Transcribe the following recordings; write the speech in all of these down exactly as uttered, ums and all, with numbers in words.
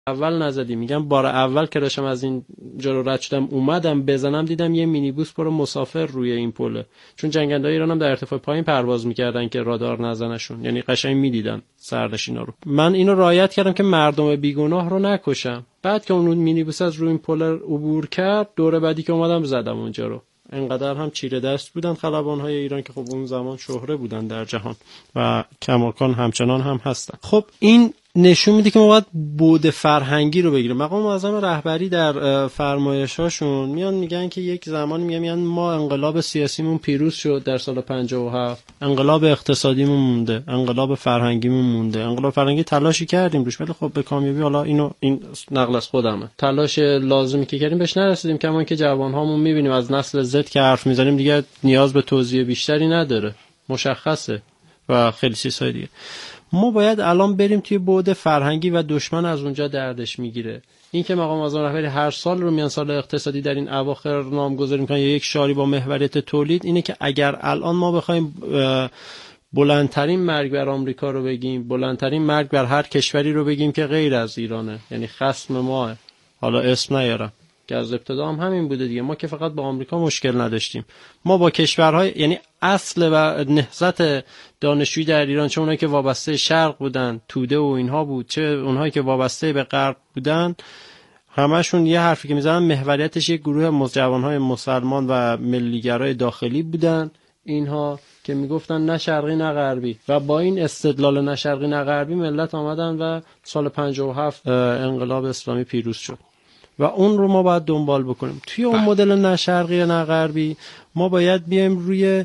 اول نزدیم. میگم بار اول که داشتم از این جلو رد شدم اومدم بزنم دیدم یه مینیبوس پر مسافر روی این پله، چون جنگنده‌های ایران هم در ارتفاع پایین پرواز میکردن که رادار نزنشون، یعنی قشنگ میدیدن سرنشینا رو. من اینو رعایت کردم که مردم بیگناه رو نکشم. بعد که اون مینیبوس از روی این پل عبور کرد، دوره بعدی که اومدم زدم اونجا رو. انقدر هم چیره دست بودن خلبان‌های ایران که خب اون زمان شهره بودن در جهان و کماکان همچنان هم هستن. خب این نشون میده که ما باید بعد فرهنگی رو بگیریم. مقام معظم رهبری در فرمایشاشون میان میگن که یک زمانی میگن, میگن ما انقلاب سیاسیمون پیروز شد در سال پنجاه و هفت، انقلاب اقتصادیمون مونده، انقلاب فرهنگیمون مونده. انقلاب فرهنگی تلاشی کردیم روش ولی خب به کامیابی، حالا اینو این نقل از خودمه، تلاش لازمی که کردیم بهش نرسیدیم. کما که جوانهامون میبینیم از نسل زد که حرف میزنیم دیگه نیاز به توضیح بیشتری نداره، مشخصه و خیلی چیزهای دیگه. ما باید الان بریم توی بعد فرهنگی و دشمن از اونجا دردش میگیره. این که مقام معظم رهبری هر سال رو میان سال اقتصادی در این اواخر نامگذاری میکنن یا یک شاری با محوریت تولید، اینه که اگر الان ما بخوایم بلندترین مرگ بر آمریکا رو بگیم، بلندترین مرگ بر هر کشوری رو بگیم که غیر از ایرانه، یعنی خصم ما، حالا اسم نیارم که از ابتدا هم همین بوده دیگه، ما که فقط با آمریکا مشکل نداشتیم، ما با کشورهای، یعنی اصل و نهضت دانشجویی در ایران، چه اونایی که وابسته شرق بودن، توده و اینها بود، چه اونهایی که وابسته به غرب بودن، همشون یه حرفی که میزنن محوریتش یک گروه جوانهای مسلمان و ملیگرای داخلی بودن، اینها که میگفتن نه شرقی نه غربی، و با این استدلال نه شرقی نه غربی ملت آمدن و سال پنجاه و هفت انقلاب اسلامی پیروز شد و اون رو ما باید دنبال بکنیم. توی اون مدل نه شرقی نه غربی ما باید بیایم روی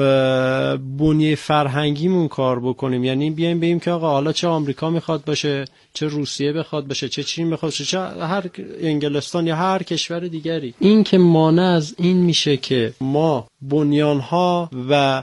بنیه فرهنگیمون کار بکنیم، یعنی بیایم بگیم که آقا حالا چه آمریکا میخواد باشه، چه روسیه بخواد باشه، چه چین بخواد باشه، چه هر انگلستان یا هر کشور دیگری، این که مانع از این میشه که ما بنیانها و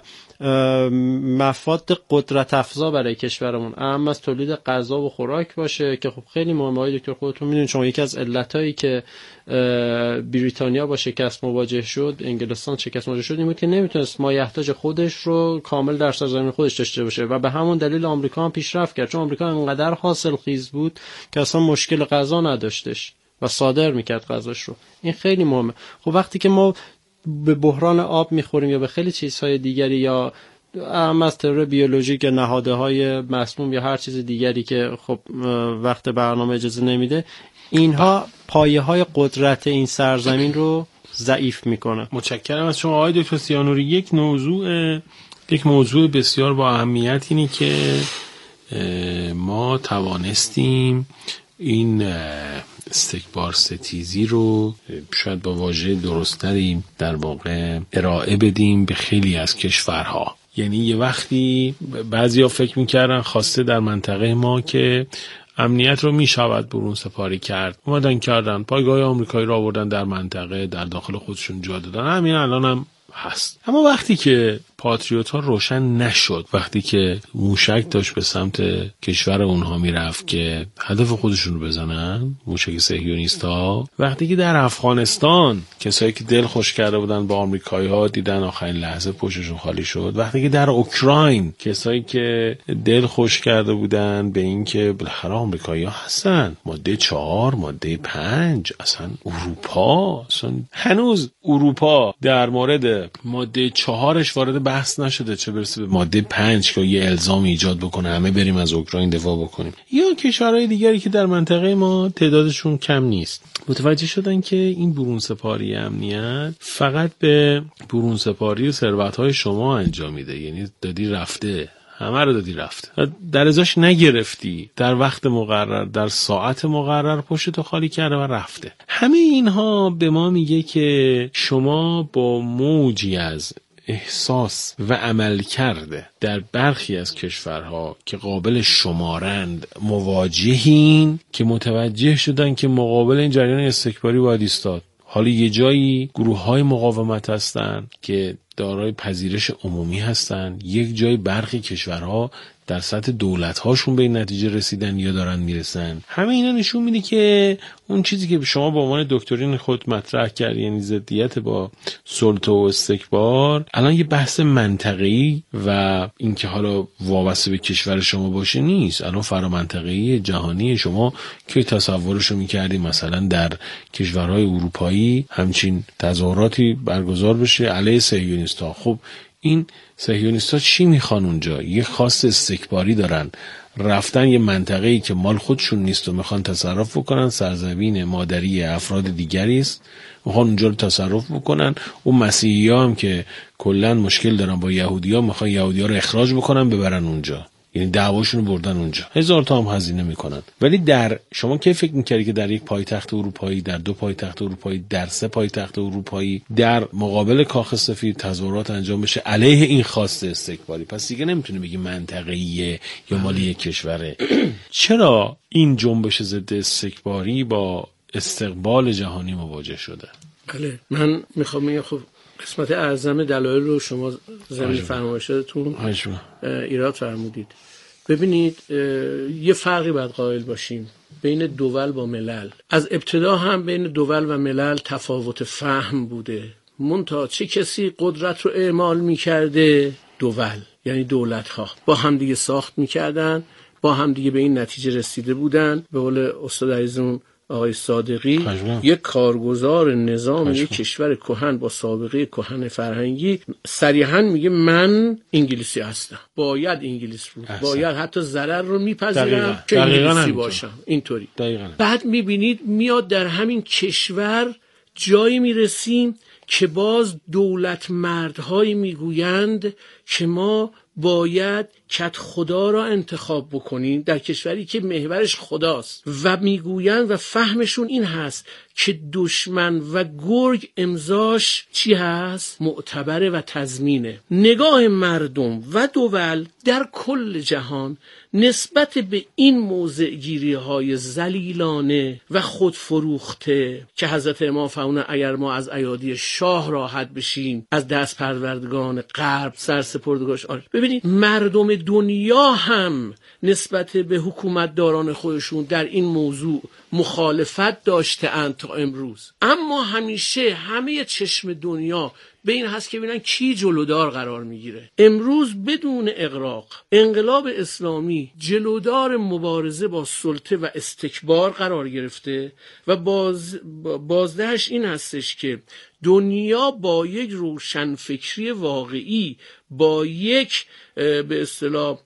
مفاد قدرت افزا برای کشورمون، اهم از تولید غذا و خوراک باشه که خب خیلی مهمه. های دکتر خودتون میدونید شما یکی از علتایی که بریتانیا با شکست مواجه شد، انگلستان شکست مواجه شد، این بود که نمیتونست مایحتاج خودش رو کامل در سرزمین خودش داشته باشه و به همون دلیل آمریکا هم پیشرفت کرد، چون آمریکا انقدر حاصل خیز بود که اصلا مشکل غذا نداشتش و صادر میکرد غذاش رو. این خیلی مهمه. خب وقتی که ما به بحران آب میخوریم یا به خیلی چیزهای دیگری، یا هم از ترور بیولوژیک یا نهادهای مسموم یا هر چیز دیگری که خب وقت برنامه اجازه نمیده، اینها پایه های قدرت این سرزمین رو ضعیف میکنه. متشکرم از شما آقای دکتر سیانوری. یک موضوع یک موضوع بسیار با اهمیت اینه که ما توانستیم این استکبار ستیزی رو شاید با واژه درست‌تری در واقع ارائه بدیم به خیلی از کشورها. یعنی یه وقتی بعضیا فکر می‌کردن خواسته در منطقه ما که امنیت رو میشود برون سپاری کرد، اومدن کردن پایگاه آمریکایی رو آوردن در منطقه، در داخل خودشون جا دادن، همین الان هم هست. اما وقتی که پاتریوت ها روشن نشد، وقتی که موشک داشت به سمت کشور اونها میرفت که هدف خودشون رو بزنن، موشک صهیونیست ها، وقتی که در افغانستان کسایی که دل خوش کرده بودن با آمریکایی ها دیدن آخرین لحظه پشتشون خالی شد، وقتی که در اوکراین کسایی که دل خوش کرده بودن به این که بالاخره آمریکایی ها هستن، ماده چهار، ماده پنج، اصلا اروپا، اصلا هنوز اروپا در مورد ماده چهارش وارد بحث نشده، چه برسه به ماده پنج که یه الزام ایجاد بکنه همه بریم از اوکراین دفاع بکنیم. یا کشورهای دیگری که در منطقه ما تعدادشون کم نیست متوجه شدن که این برون سپاری امنیت فقط به برون سپاری و ثروت‌های شما انجام میده، یعنی دادی رفته، همه رو دادی رفت، در ازاش نگرفتی، در وقت مقرر در ساعت مقرر پشتو خالی کرده و رفته. همه اینها به ما میگه که شما با موجی از احساس و عمل کرده در برخی از کشورها که قابل شمارند مواجهین که متوجه شدن که مقابل این جریان استکباری باید ایستاد. حالا یه جایی گروه های مقاومت هستن که دارای پذیرش عمومی هستن. یک جای برخی کشورها در سطح دولت‌هاشون به این نتیجه رسیدن یا دارن میرسن. همه اینا نشون میده که اون چیزی که شما به عنوان دکترین خود مطرح کردی، یعنی ضدیت با سلطه و استکبار، الان یه بحث منطقه‌ای و اینکه حالا وابسته به کشور شما باشه نیست. الان فرامنطقه‌ای جهانی شما که تصورشو می‌کردی مثلا در کشورهای اروپایی همچین تظاهراتی برگزار بشه علیه صهیونیست‌ها. خب این صهیونیست‌ها چی میخوان اونجا؟ یه خواست استکباری دارن، رفتن یه منطقه‌ای که مال خودشون نیست و میخوان تصرف بکنن، سرزمین مادری افراد دیگری است، میخوان اونجا رو تصرف بکنن. اون مسیحی‌ها هم که کلاً مشکل دارن با یهودی‌ها، میخوان یهودی‌ها رو اخراج بکنن ببرن اونجا، یعنی دعواشون رو بردن اونجا، هزار تا هم هزینه میکنن. ولی در شما کی فکر میکردی که در یک پایتخت اروپایی، در دو پایتخت اروپایی، در سه پایتخت اروپایی در مقابل کاخ سفید تظاهرات انجام بشه علیه این خواست استکباری؟ پس دیگه نمیتونه بگی منطقه‌ایه یا مال یک کشوره. چرا این جنبش ضد استکباری با استقبال جهانی مواجه شده؟ بله، من میخوام بگم خب قسمت اعظم دلایل رو شما زمین فرمایشاتتون ایراد فرمودید. ببینید یه فرقی باید قائل باشیم بین دول با ملل. از ابتدا هم بین دول و ملل تفاوت فهم بوده، منتها چه کسی قدرت رو اعمال میکرده؟ دول، یعنی دولت ها با هم دیگه ساخت میکردن، با هم دیگه به این نتیجه رسیده بودن. به قول استاد عزیزمون آقای صادقی، خشمه. یک کارگزار نظام یک کشور کهن با سابقه کهن فرهنگی صریحاً میگه من انگلیسی هستم، باید انگلیس بود، احسن. باید حتی ضرر رو میپذیرم که انگلیسی باشم. اینطوری بعد میبینید میاد در همین کشور جایی میرسیم که باز دولت مردهایی میگویند که ما باید کت خدا را انتخاب بکنیم در کشوری که محورش خداست و میگویند و فهمشون این هست که دشمن و گرگ امضاش چی هست؟ معتبره و تضمینه. نگاه مردم و دول در کل جهان نسبت به این موضع گیری های ذلیلانه و خودفروخته که حضرت امام فرمودند اگر ما از ایادی شاه راحت بشیم از دست پروردگان غرب سرسپردگاش آره. ببینید مردم دنیا هم نسبت به حکومتداران خودشون در این موضوع مخالفت داشته اند تا امروز، اما همیشه همه چشم دنیا به این هست که ببینن کی جلودار قرار میگیره. امروز بدون اغراق انقلاب اسلامی جلودار مبارزه با سلطه و استکبار قرار گرفته و باز بازدهش این هستش که دنیا با یک روشنفکری واقعی، با یک به اصطلاح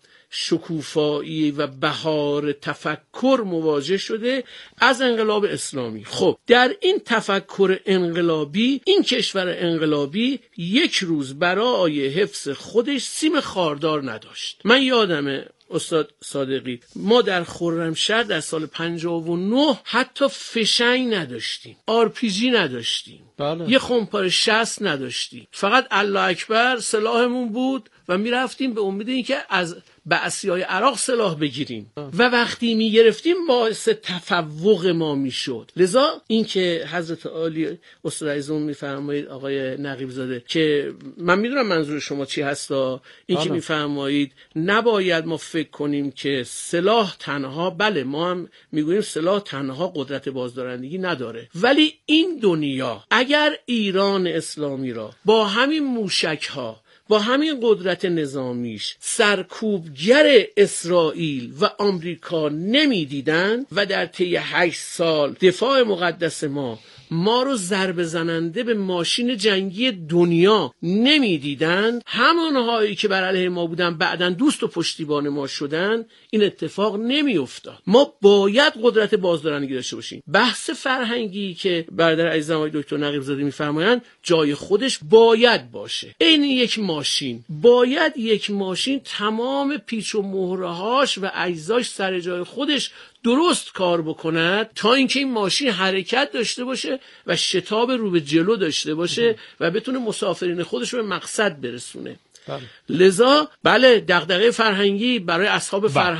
شکوفایی و بهار تفکر مواجه شده از انقلاب اسلامی. خب در این تفکر انقلابی این کشور انقلابی یک روز برای حفظ خودش سیم خاردار نداشت. من یادمه استاد صادقی ما در خرمشهر در سال پنجاه و نه حتی فشنگ نداشتیم، آر پی جی نداشتیم، بله. یه خمپاره شصت نداشتیم، فقط الله اکبر سلاحمون بود و میرفتیم به امید اینکه از بعثیای عراق سلاح بگیریم آه. و وقتی میگرفتیم باعث تفوق ما میشد. لذا اینکه حضرت عالی استاد عزیزمون میفرمایید آقای نقیب زاده که من میدونم منظور شما چی هستا، اینکه میفرمایید نباید ما فکر کنیم که سلاح تنها، بله ما هم میگوییم سلاح تنها قدرت بازدارندگی نداره، ولی این دنیا اگر ایران اسلامی را با همین موشک ها، با همین قدرت نظامیش سرکوبگر اسرائیل و آمریکا نمیدیدن و در طی هشت سال دفاع مقدس ما ما رو ضربه زننده به ماشین جنگی دنیا نمیدیدن، همانهایی که بر علیه ما بودن بعداً دوست و پشتیبان ما شدن، این اتفاق نمیافتاد. ما باید قدرت بازدارندگی داشته باشیم. بحث فرهنگی که برادر عزیزم آقای دکتر نقیب زاده میفرمایند جای خودش باید باشه. این یک ماشین باید یک ماشین تمام پیچ و مهرهاش و اجزاش سر جای خودش درست کار بکند تا اینکه این ماشین حرکت داشته باشه و شتاب رو به جلو داشته باشه و بتونه مسافرین خودش رو به مقصد برسونه. بله. لذا بله دغدغه فرهنگی برای اصحاب بله. فرهنگ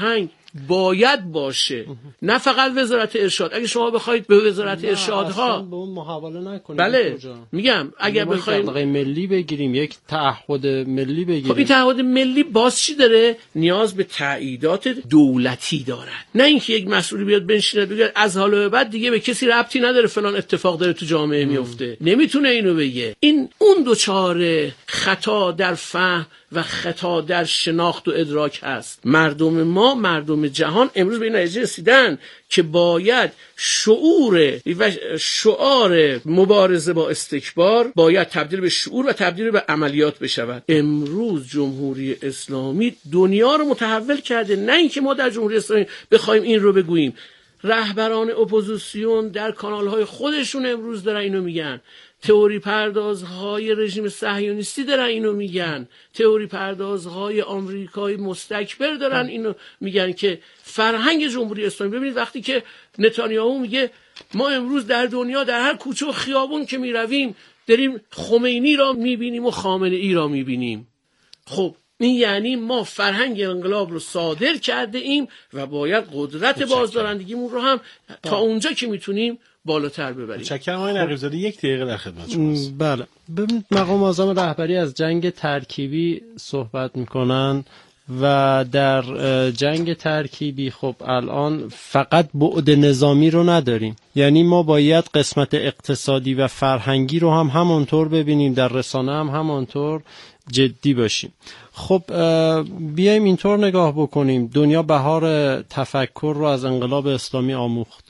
باید باشه، نه فقط وزارت ارشاد. اگه شما بخواید به وزارت ارشادها به اون محاوله نکنید. بله میگم اگر بخوایم دغدغه ملی بگیریم، یک تعهد ملی بگیریم، خب این تعهد ملی باز چی داره؟ نیاز به تاییدات دولتی داره، نه اینکه یک مسئولی بیاد بنشینه بگه از حالا به بعد دیگه به کسی ربطی نداره فلان اتفاق داره تو جامعه میفته. نمیتونه اینو بگه. این اون دوچاره خطا در فهم و خطا در شناخت و ادراک هست. مردم ما، مردم جهان امروز به این نتیجه رسیدن که باید شعور و شعار مبارزه با استکبار باید تبدیل به شعور و تبدیل به عملیات بشود. امروز جمهوری اسلامی دنیا رو متحول کرده، نه اینکه ما در جمهوری اسلامی بخوایم این رو بگوییم. رهبران اپوزیسیون در کانال‌های خودشون امروز دارن اینو میگن. تئوری پردازهای رژیم صهیونیستی دارن اینو میگن. تئوری پردازهای آمریکایی مستکبر دارن اینو میگن که فرهنگ جمهوری اسلامی. ببینید وقتی که نتانیاهو میگه ما امروز در دنیا در هر کوچه و خیابون که میرویم داریم خمینی را میبینیم و خامنه ای را میبینیم، خب این یعنی ما فرهنگ انقلاب رو صادر کرده ایم و باید قدرت بازدارندگیمون رو هم تا اونجا که میتونیم بالاتر ببریم. متشکرم آقای نقیب‌زاده. یک دقیقه در خدمت شماست. بله، ببینید مقام اعظم رهبری از جنگ ترکیبی صحبت میکنن و در جنگ ترکیبی خب الان فقط بعد نظامی رو نداریم، یعنی ما باید قسمت اقتصادی و فرهنگی رو هم همونطور ببینیم، در رسانه هم همونطور جدی باشیم. خب بیایم اینطور نگاه بکنیم، دنیا بهار تفکر رو از انقلاب اسلامی آموخت.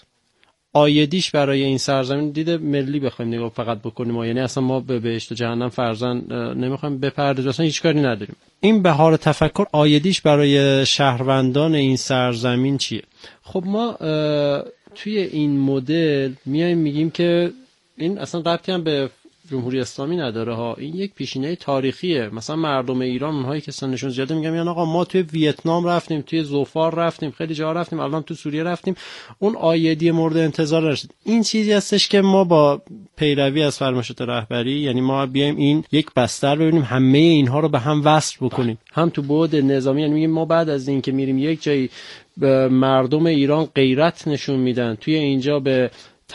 آیدیش برای این سرزمین دید ملی بخوایم نگاه فقط بکنیم ما، یعنی اصلا ما به بهشت و جهنم فرزن نمیخوایم بپردازیم، اصلا هیچ کاری نداریم. این بهار تفکر آیدیش برای شهروندان این سرزمین چیه؟ خب ما توی این مدل میایم میگیم که این اصلا ربطی هم به جمهوری اسلامی نداره ها، این یک پیشینه تاریخیه. مثلا مردم ایران اونهایی که سنشون زیاده میگم یعنی آقا ما توی ویتنام رفتیم، توی زوفار رفتیم، خیلی جا رفتیم، الان تو سوریه رفتیم، اون آیدی مورد انتظار نرسید. این چیزی هستش که ما با پیروی از فرمایشات رهبری، یعنی ما بیایم این یک بستر ببینیم همه اینها رو به هم وصل بکنیم، هم تو بعد نظامی، یعنی میگیم ما بعد از این که میریم یک جایی به مردم ایران غیرت نشون میدن، توی اینجا به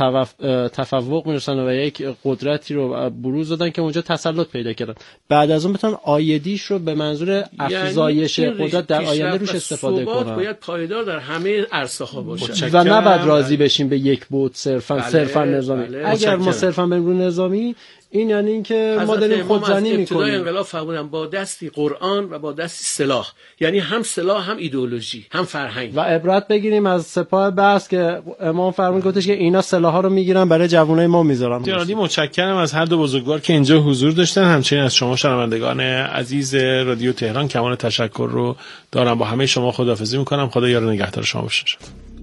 تفوق میرسن و یک قدرتی رو بروز دادن که اونجا تسلط پیدا کردن، بعد از اون بتونن آیدیش رو به منظور افزایش یعنی قدرت در آینده روش استفاده کنن. باید پایدار در همه عرصه ها باشه و نه بعد راضی بشیم به یک بود صرفا صرفا نظامی. بله. اگر ما صرفا بریم رو نظامی، این یعنی این که ما داریم خودزنی میکنیم. ابتدای انقلاب فرمودن با دستی قرآن و با دستی سلاح، یعنی هم سلاح هم ایدئولوژی هم فرهنگ. و عبرت بگیریم از سپاه بس که امام فرمود گفتش که اینا سلاح‌ها رو میگیرن برای جوانای ما میذارن. جنابی متشکرم از هر دو بزرگوار که اینجا حضور داشتن، همچنین از شما شنوندگان عزیز رادیو تهران کمال تشکر رو دارم. با همه شما خداحافظی میکنم. خدا یار نگهدار شما باشه.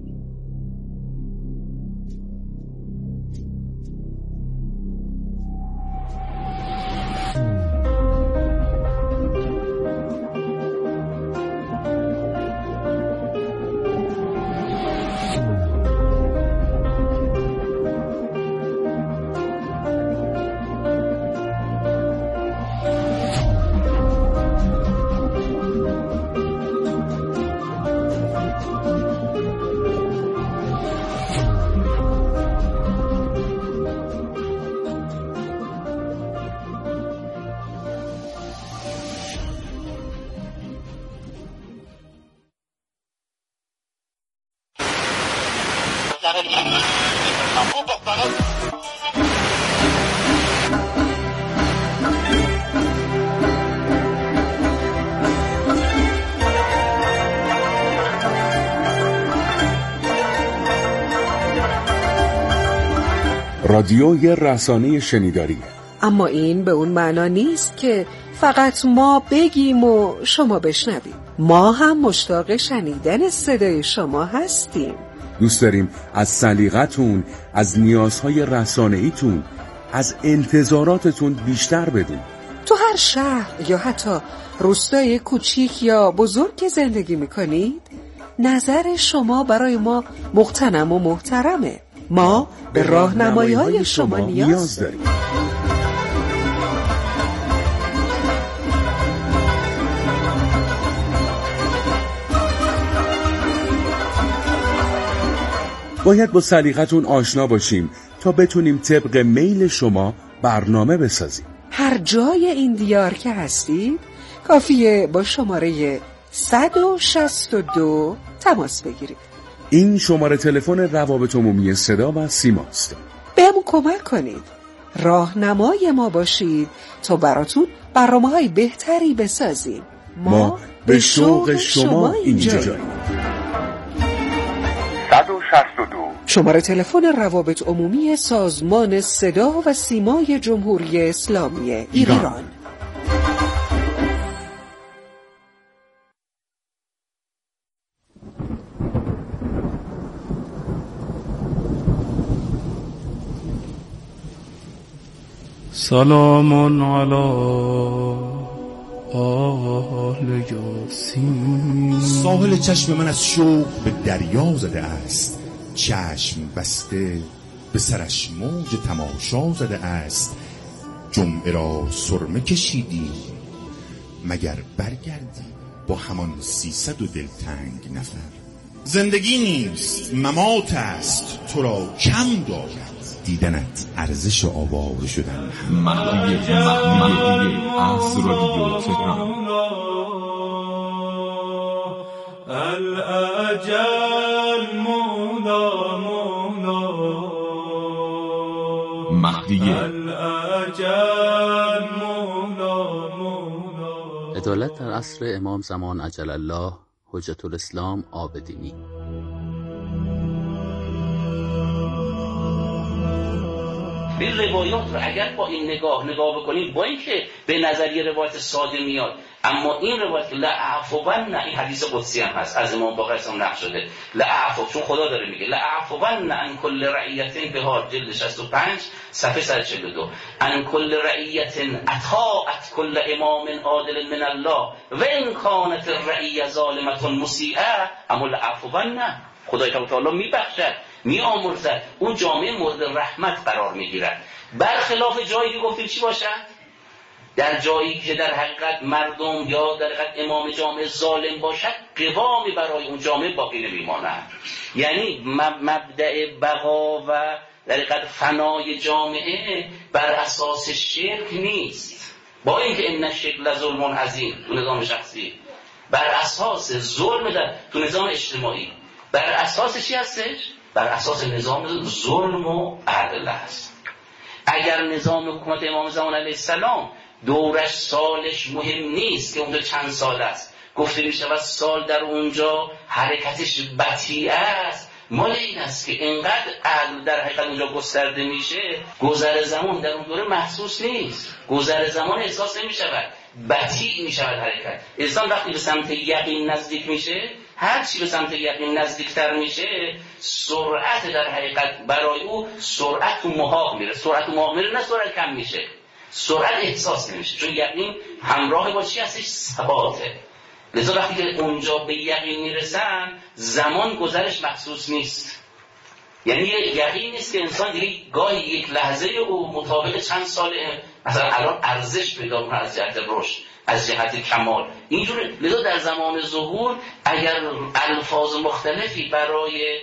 رادیو یه رسانه شنیداری، اما این به اون معنا نیست که فقط ما بگیم و شما بشنوید. ما هم مشتاق شنیدن صدای شما هستیم. دوست داریم از سلیقتون، از نیازهای رسانه‌ایتون، از انتظاراتتون بیشتر بدون. تو هر شهر یا حتی روستای کوچیک یا بزرگ که زندگی میکنید، نظر شما برای ما مغتنم و محترمه. ما به راهنمایی‌های شما نیاز داریم. باید با سلیقتون آشنا باشیم تا بتونیم طبق میل شما برنامه بسازیم. هر جای این دیار که هستید کافیه با شماره صد و شصت و دو تماس بگیرید. این شماره تلفن روابط عمومی صدا و سیماست. بهمون کمک کنید، راهنمای ما باشید تا براتون برنامه‌های بهتری بسازیم. ما, ما به شوق شما اینجاییم. صد و شصت و دو شماره تلفن روابط عمومی سازمان صدا و سیمای جمهوری اسلامی ایران, ایران. سلام علی آل یاسین. ساحل چشم من از شوق به دریا زده است، چشم بسته به سرش موج تماشا زده است. جمعه را سرمه کشیدی مگر برگردی با همان سیصد و دلتنگ نفر. زندگی نیست ممات است، تو را کم دارد دیدنت ارزش آواره شدن. مهدی مهدی از رادیو تهران. الاجل مولا مولا مهدی الاجل مولا مولا. عدالت در عصر امام زمان عجل الله حجت الاسلام عابدینی. این روایات رو اگر با این نگاه نگاه بکنیم، با اینکه به نظریه روایت ساده میاد، اما این روایت لعفون، این حدیث قدسی هم هست از امام باقر اسلام نقل شده، لعفو، چون خدا داره میگه لعفون عن کل رعیت بهار جلد شصت و پنج صفحه صد و چهل و دو، عن کل رعیت اطاعت کل امام عادل من الله و ان کانت الرعیه ظالمه مسیئه اما لعفون، خدای تعالی میبخشد میآمرزد، اون جامعه مورد رحمت قرار میگیرد. برخلاف جایی که گفتیم چی باشد؟ در جایی که در حقیقت مردم یا در حقیقت امام جامعه ظالم باشد، قوامی برای اون جامعه باقی نمیماند. یعنی مبدأ بقا و در حقیقت فنای جامعه بر اساس شرک نیست، با اینکه ان الشرک لظلم عظیم تو نظام شخصی، بر اساس ظلم در تو نظام اجتماعی، بر اساس چی هستش؟ بر اساس نظام ظلم و عدل است. اگر نظام حکومت امام زمان علیه السلام دورش سالش مهم نیست که اونجا چند سال است، گفته میشه و سال در اونجا حرکتش بطیء است، مال این است که اینقدر عدل در حقیقت اونجا گسترده میشه، گذر زمان در اون دوره محسوس نیست، گذر زمان احساس نمیشود، بطیء میشود حرکت. انسان وقتی به سمت یقین نزدیک میشه، هر چی به سمت یقین نزدیکتر میشه، سرعت در حقیقت برای او سرعت و محاق میره، سرعت و محاق میره، نه سرعت کم میشه، سرعت احساس نمیشه، چون یقین همراه با چی هستش؟ ثباته. لذا وقتی که اونجا به یقین میرسن، زمان گذرش محسوس نیست. یعنی یقین نیست که انسان دیگه گاهی یک لحظه او مطابق چند سال مثلا الان ارزش پیدا کنه از جهت رشد، از جهت کمال اینجوره. لذا در زمان ظهور اگر الفاظ مختلفی برای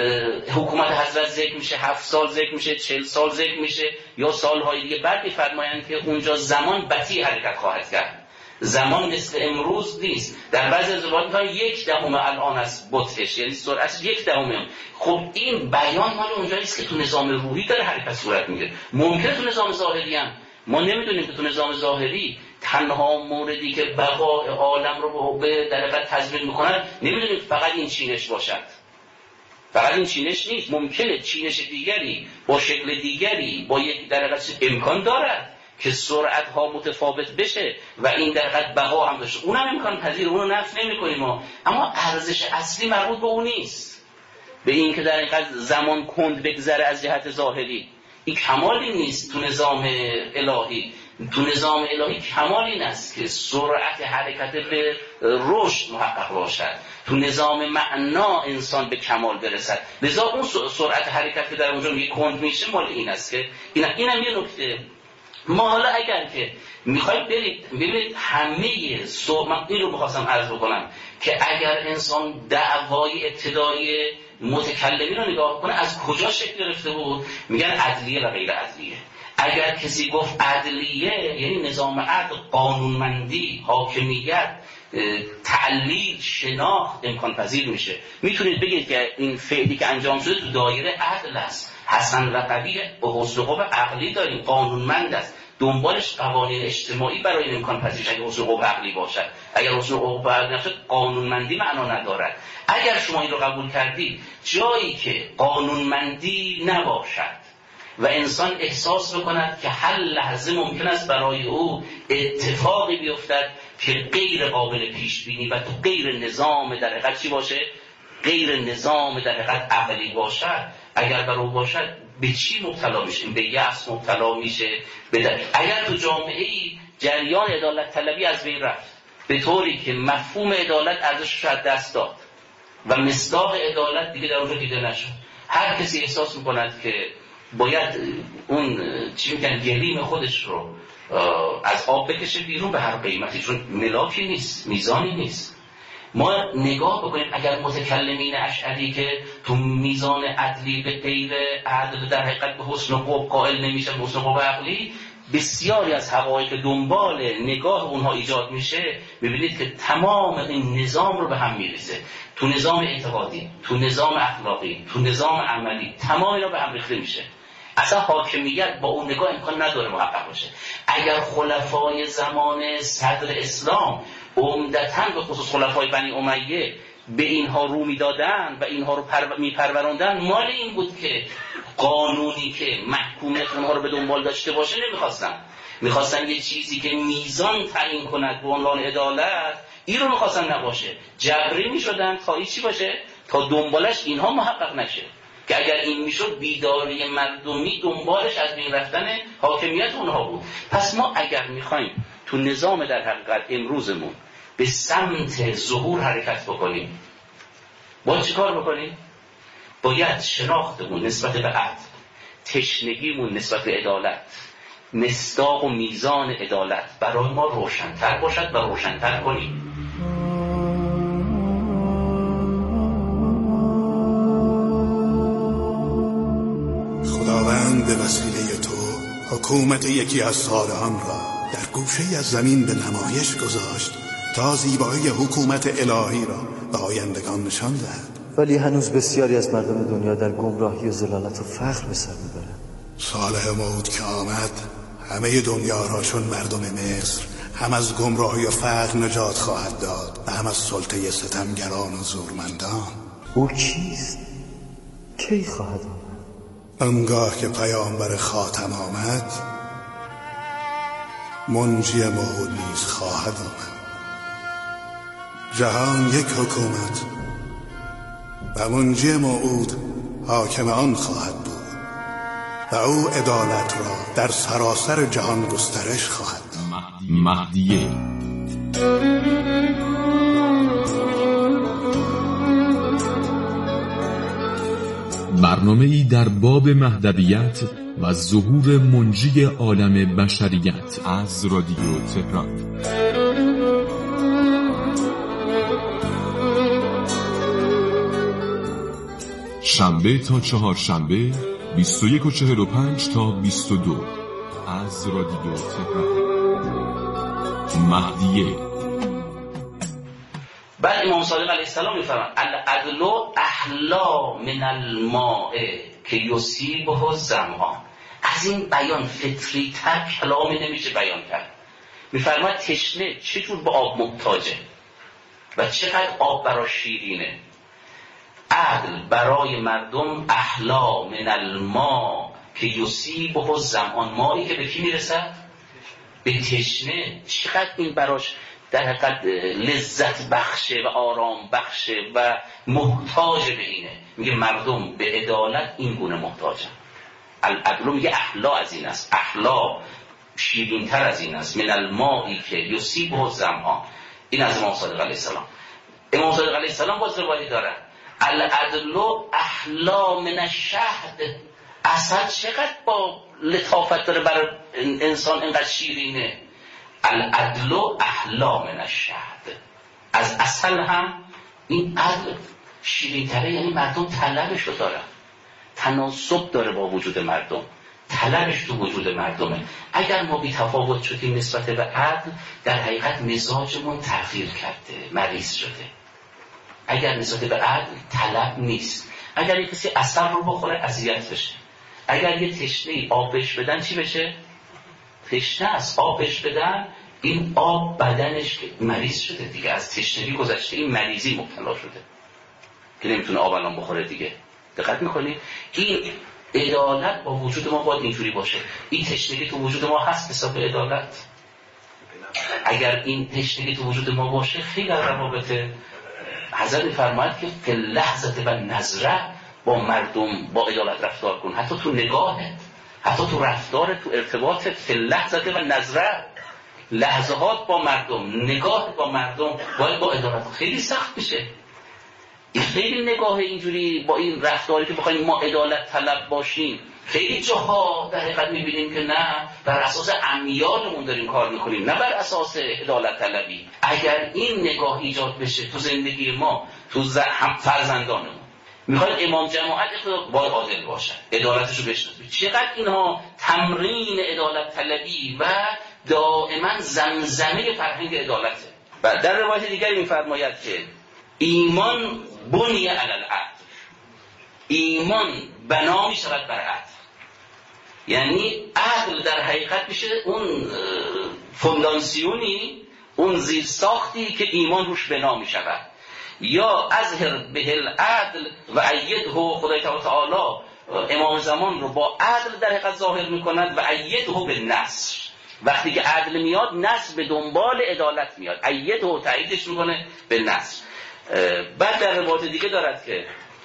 حکومت حضرت ذکر میشه، هفت سال ذکر میشه، چهل سال ذکر میشه یا سالهای دیگه، بعد میفرمایند که اونجا زمان بطیء حرکت خواهد کرد، زمان مثل امروز نیست. در بعضی از روایات میگن یک دهم الان از بطئش، یعنی سرعت یک دهم. خب این بیان مال اونجا نیست که تو نظام روحی داره حرکت صورت میگیره. ممکنه تو نظام ظاهری هم ما نمیدونیم که تو نظام ظاهری تنها موردی که بقای عالم رو به در حقیقت تضمین میکنن، نمیدونیم فقط این چینش باشد، فقط این چینش نیست، ممکنه چینش دیگری با شکل دیگری با یک در حقیقت امکان دارد که سرعت ها متفاوت بشه و این در حقیقت بقا هم داشته، اونم امکان پذیر، اونو نفی نمی‌کنیم ما، اما ارزش اصلی مربوط به اون نیست، به این که در حقیقت زمان کند بگذره از جهت ظاهری. این کمالی نیست تو نظام الهی. تو نظام الهی کمال این است که سرعت حرکت به رشد محقق باشد، تو نظام معنا انسان به کمال برسد. لذا اون سرعت حرکت که در اونجا میگه کند میشه مال این است که این اینم یه نکته ما حالا اگر که میخوایم برید ببینید همه سو من این رو بخواستم عرض بکنم که اگر انسان دعوای ابتدایی متکلمی رو نگاه کنه از کجا شکل گرفته بود؟ میگن عدلیه و غیر عدلیه. اگر کسی گفت عدلیه یعنی نظام عدل، قانونمندی، حاکمیت، تعلیل، شناخت امکان پذیر میشه. میتونید بگید که این فعلی که انجام شده تو دایره عدل است، حسن و قبیح به حسن قوه عقلی داریم، قانونمند است، دنبالش قوانین اجتماعی برای این امکان پذیر اگه حسن قوه عقلی باشد. اگر حسن قوه عقلی نباشد قانونمندی معنا ندارد. اگر شما این رو قبول کردید جایی که قانونمندی نباشد و انسان احساس بکند که هر لحظه ممکن است برای او اتفاقی بیفتد که غیر قابل پیش بینی و تو غیر نظام در حقیقت چی باشه؟ غیر نظام در حقیقت عقلی باشد، اگر بر او باشد به چی مبتلا میشه؟ به یأس مبتلا میشه. به اگر تو جامعه ای جریان عدالت طلبی از بین رفت به طوری که مفهوم عدالت ارزشش از دست داد و مصداق عدالت دیگه در اونجا دیده نشد، هر کسی احساس میکند که باید اون چی میگن گلیم خودش رو از آب بکشه بیرون به هر قیمتی، چون ملاکی نیست، میزانی نیست. ما نگاه بکنیم اگر متکلمین اشعری که تو میزان عدلی به غیر عدل در حقیقت به حسن و قوه قائل نمیشن، حسن و قوه عقلی، بسیاری از حقایق دنبال نگاه اونها ایجاد میشه. ببینید که تمام این نظام رو به هم میریزه، تو نظام اعتقادی، تو نظام اخلاقی، تو نظام عملی، تمام اینا به هم ریخته میشه. اصلا حاکمیت با اون نگاه امکان نداره محقق باشه. اگر خلفای زمان صدر اسلام عمدتاً به خصوص خلفای بنی امیه به اینها رو میدادن و اینها رو پر... میپروراندن، مال این بود که قانونی که محکومیت اونها رو به دنبال داشته باشه نمیخواستن. میخواستن یه چیزی که میزان تعیین کند به عنوان عدالت، این رو میخواستن نباشه، جبری میشدن تا این چی باشه؟ تا دنبالش اینها محقق نشه. که اگر این میشد بیداری مردمی دنبالش از بین رفتن حاکمیت اونها بود. پس ما اگر میخوایم تو نظام در حقیقت امروزمون به سمت ظهور حرکت بکنیم، باید چی کار بکنیم؟ باید شناختمون نسبت به عدل، تشنگیمون نسبت به عدالت، مصداق و میزان عدالت برای ما روشن‌تر باشد و روشن‌تر کنیم. خداوند به وسیله تو حکومت یکی از صالحان را در گوشه از زمین به نمایش گذاشت تا زیبایی حکومت الهی را به آیندگان نشان دهد. ولی هنوز بسیاری از مردم دنیا در گمراهی و ضلالت و فقر به سر میبرند. صالح موعود که آمد همه دنیا را چون مردم مصر هم از گمراهی و فقر نجات خواهد داد و هم از سلطه ستمگران و زورمندان. او کیست؟ کی خواهد آمد؟ آنگاه که پیامبر خاتم آمد منجی موعود نیز خواهد آمد. جهان یک حکومت و منجی موعود حاکم آن خواهد بود و او عدالت را در سراسر جهان گسترش خواهد داد. مهدیه برنامه‌ای در باب مهدویت و ظهور منجی عالم بشریت از رادیو تهران. شنبه تا چهارشنبه بیست و یک و چهل و پنج تا بیست و دو از رادیو تهران. مهدیه. بعد امام صادق علیه السلام میفرمایند العدل احلا من الماء که یصیبه الظمآن. از این بیان فطری تر کلامی نمیشه بیان کرد. میفرماید تشنه چجور به آب محتاجه و چقدر آب برای شیرینه. عدل برای مردم احلا من الماء که یصیبه الظمآن. مایی که به کی میرسد؟ به تشنه. چقدر این براش در حقیقت لذت بخشه و آرام بخشه و محتاج به اینه. میگه مردم به عدالت این گونه محتاجن. العدل میگه احلا از این است، احلا شیرین تر از این است، من المائی که یصیبه الظمآن. این از امام صادق علیه السلام. امام صادق علیه السلام باز روایتی دارن العدل احلا من الشهد. اصل چقدر با لطافت داره برای انسان اینقدر شیرینه. العدل احلا من الشهد. از اصل هم این عدل شیرین‌تره، یعنی مردم طلبش رو دارن، تناسب داره با وجود مردم، طلبش تو وجود مردمه. اگر ما بی تفاوت شدیم نسبت به عدل، در حقیقت مزاجمون تغییر کرده، مریض شده. اگر نسبت به عدل طلب نیست، اگر یک کسی عسل رو بخوره اذیت بشه، اگر یه تشنه‌ای آب بهش بدن چی بشه؟ تشنه است، آب بهش بدن، این آب بدنش مریض شده دیگه، از تشنگی گذشته، این مریضی مبتلا شده که نمیتونه آب الان بخوره دیگه. دقت میکنید؟ این عدالت با وجود ما باید اینجوری باشه. این تشنگی تو وجود ما هست حساب عدالت. اگر این تشنگی تو وجود ما باشه، خیلی روابط حضرت میفرماید که فی اللحظه و نظره با مردم با عدالت رفتار کن، حتی تو نگاهت، حتی تو رفتارت، تو ارتباطت، فی اللحظه و نظره، لحظات با مردم، نگاه با مردم باید با عدالت. خیلی سخت میشه این، خیلی نگاه اینجوری با این رفتاری که بخوایم ما عدالت طلب باشیم. خیلی جاها در حقیقت میبینیم که نه، بر اساس امیالمون داریم کار میکنیم، نه بر اساس عدالت طلبی. اگر این نگاه ایجاد بشه تو زندگی ما، تو هم فرزندانمون، میخواید امام جماعت باید عادل باشن، عدالتشو بشناسید. چقدر اینها تمرین عدالت طلبی و دائما زمزمه فرهنگ عدالته. و در روایت دیگری میفرماید که ایمان بنی علی العدل، ایمان بنا میشود بر عدل. یعنی عدل در حقیقت میشه اون فونداسیونی، اون زیرساختی که ایمان روش بنا میشود. یا اظهر به العدل و ایده، خدای تعالی امام زمان رو با عدل در حقیقت ظاهر میکند و ایده به نصر. وقتی که عدل میاد، نصر به دنبال عدالت میاد، ایده و تاییدش میکنه به نصر. بعد در روایت دیگه دارد که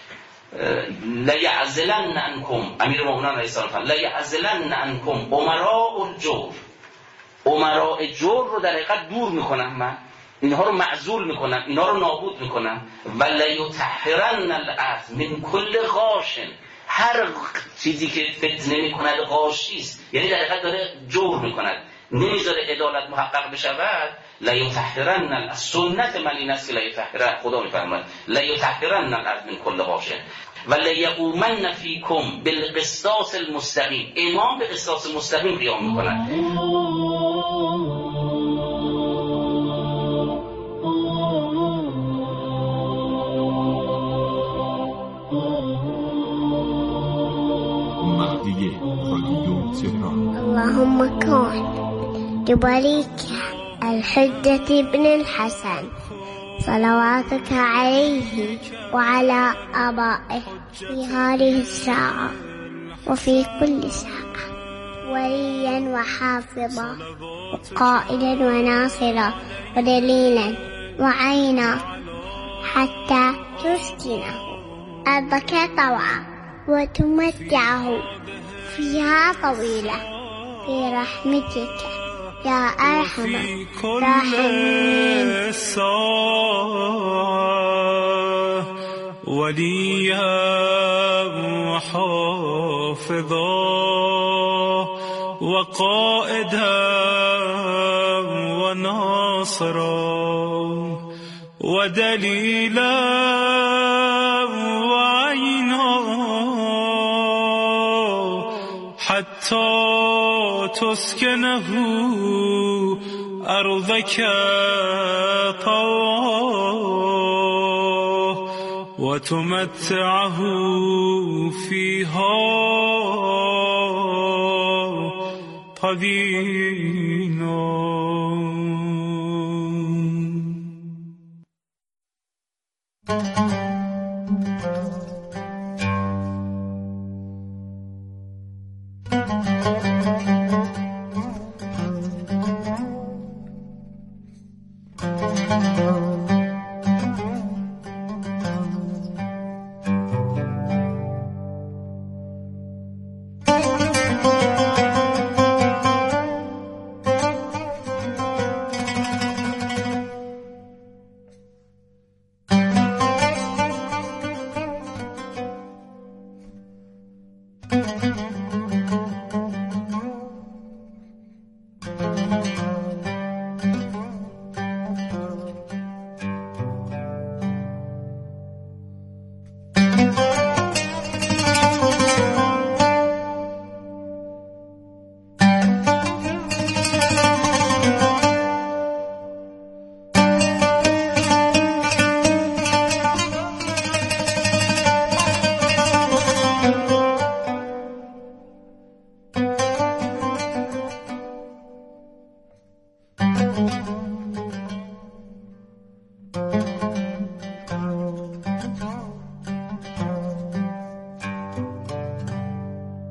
لیعزلن عنکم، امیر المؤمنین علیه السلام، لیعزلن عنکم امراء الجور، امراء جور رو در حقیقت دور میکنم، من اینها رو معزول میکنم، اینها رو نابود میکنم. و لیطهرن الارض من کل غاش، هر چیزی که فتنه میکند غاشی است، یعنی در حقیقت داره جور میکند، نمیذاره عدالت محقق بشود. لیطهرن الارض، سنت من این است که لیطهرن، خدا میفرماید لیطهرن الارض من کل غاش و لیقومن فیکم بالقسطاس المستقیم. امام به قسطاس مستقیم قیام میکند. اللهم كن لوليك الحجة بن الحسن صلواتك عليه وعلى آبائه في هذه الساعة وفي كل ساعة، وليا وحافظا وقائدا وناصرا ودليلا وعينا، حتى تسكنه أرضك طوعا وتمتعه فيها طويلة برحمتك يا أرحم الراحمين. وليا وحافظا وقائدا وناصرا ودليلا وعينا، حتى تسكنه أرضك طوعا وتمتعه فيها طويلا.